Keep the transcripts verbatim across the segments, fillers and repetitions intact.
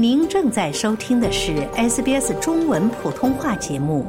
您正在收听的是 S B S 中文普通话节目。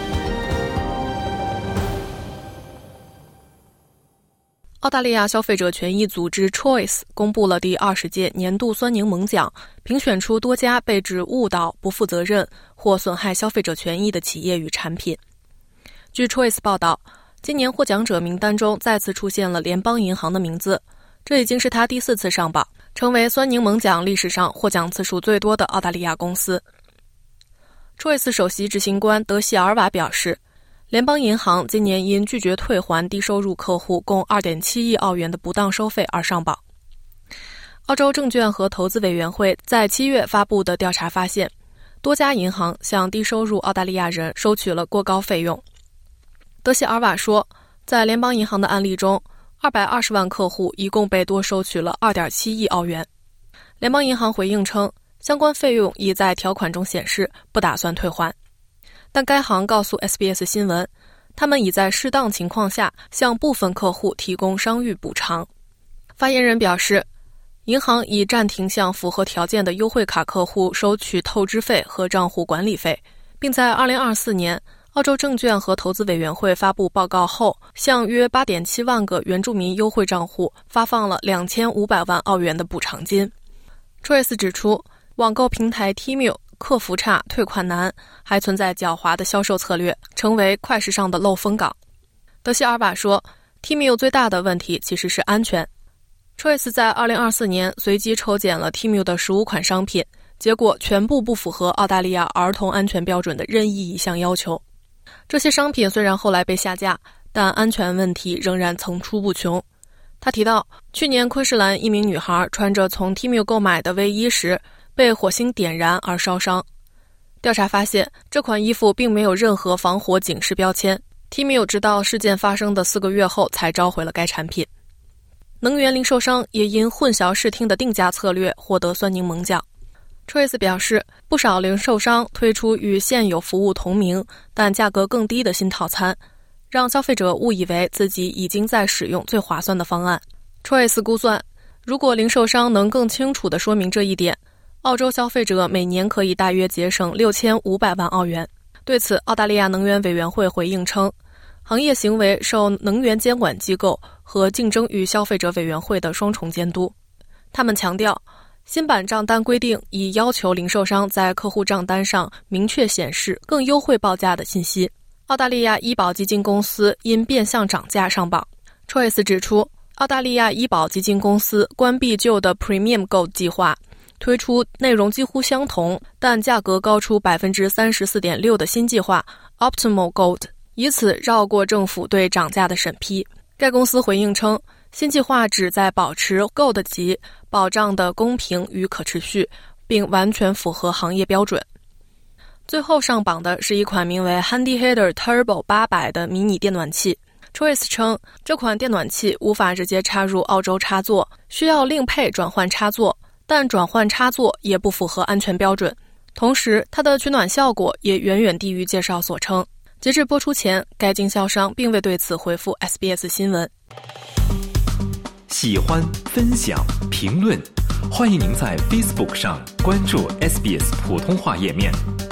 澳大利亚消费者权益组织 Choice 公布了第二十届年度酸柠檬奖，评选出多家被指误导、不负责任或损害消费者权益的企业与产品。据 Choice 报道，今年获奖者名单中再次出现了联邦银行的名字，这已经是他第四次上榜，成为酸柠檬奖历史上获奖次数最多的澳大利亚公司。Choice 首席执行官德西尔瓦表示，联邦银行今年因拒绝退还低收入客户共 二点七亿澳元的不当收费而上榜。澳洲证券和投资委员会在七月发布的调查发现，多家银行向低收入澳大利亚人收取了过高费用。德西尔瓦说，在联邦银行的案例中，二百二十万客户一共被多收取了 二点七亿澳元。联邦银行回应称，相关费用已在条款中显示，不打算退还。但该行告诉 S B S 新闻，他们已在适当情况下向部分客户提供商誉补偿。发言人表示，银行已暂停向符合条件的优惠卡客户收取透支费和账户管理费，并在二零二四年澳洲证券和投资委员会发布报告后，向约 八点七万个原住民优惠账户发放了两千五百万澳元的补偿金。Trace 指出，网购平台 Temu 客服差、退款难，还存在狡猾的销售策略，成为快时尚的漏风港。德西尔瓦说， Temu 最大的问题其实是安全。Trace 在二零二四年随机抽检了 Temu 的十五款商品，结果全部不符合澳大利亚儿童安全标准的任意一项要求。这些商品虽然后来被下架，但安全问题仍然层出不穷。他提到，去年昆士兰一名女孩穿着从 Temu 购买的卫衣时，被火星点燃而烧伤。调查发现，这款衣服并没有任何防火警示标签。Temu 直到事件发生的四个月后才召回了该产品。能源零售商也因混淆视听的定价策略获得酸柠檬奖。Trace 表示，不少零售商推出与现有服务同名但价格更低的新套餐，让消费者误以为自己已经在使用最划算的方案。Trace 估算，如果零售商能更清楚地说明这一点，澳洲消费者每年可以大约节省六千五百万澳元。对此，澳大利亚能源委员会回应称，行业行为受能源监管机构和竞争与消费者委员会的双重监督。他们强调，新版账单规定已要求零售商在客户账单上明确显示更优惠报价的信息。澳大利亚医保基金公司因变相涨价上榜。 Choice 指出，澳大利亚医保基金公司关闭旧的 Premium Gold 计划，推出内容几乎相同但价格高出 百分之三十四点六 的新计划 Optimal Gold， 以此绕过政府对涨价的审批。该公司回应称，新计划旨在保持 Gold 级保障的公平与可持续，并完全符合行业标准。最后上榜的是一款名为 Handy Heater Turbo 八百的迷你电暖器。Choice 称，这款电暖器无法直接插入澳洲插座，需要另配转换插座，但转换插座也不符合安全标准。同时，它的取暖效果也远远低于介绍所称。截至播出前，该经销商并未对此回复 S B S 新闻。 喜欢、分享、评论，欢迎您在 Facebook 上关注 S B S 普通话页面。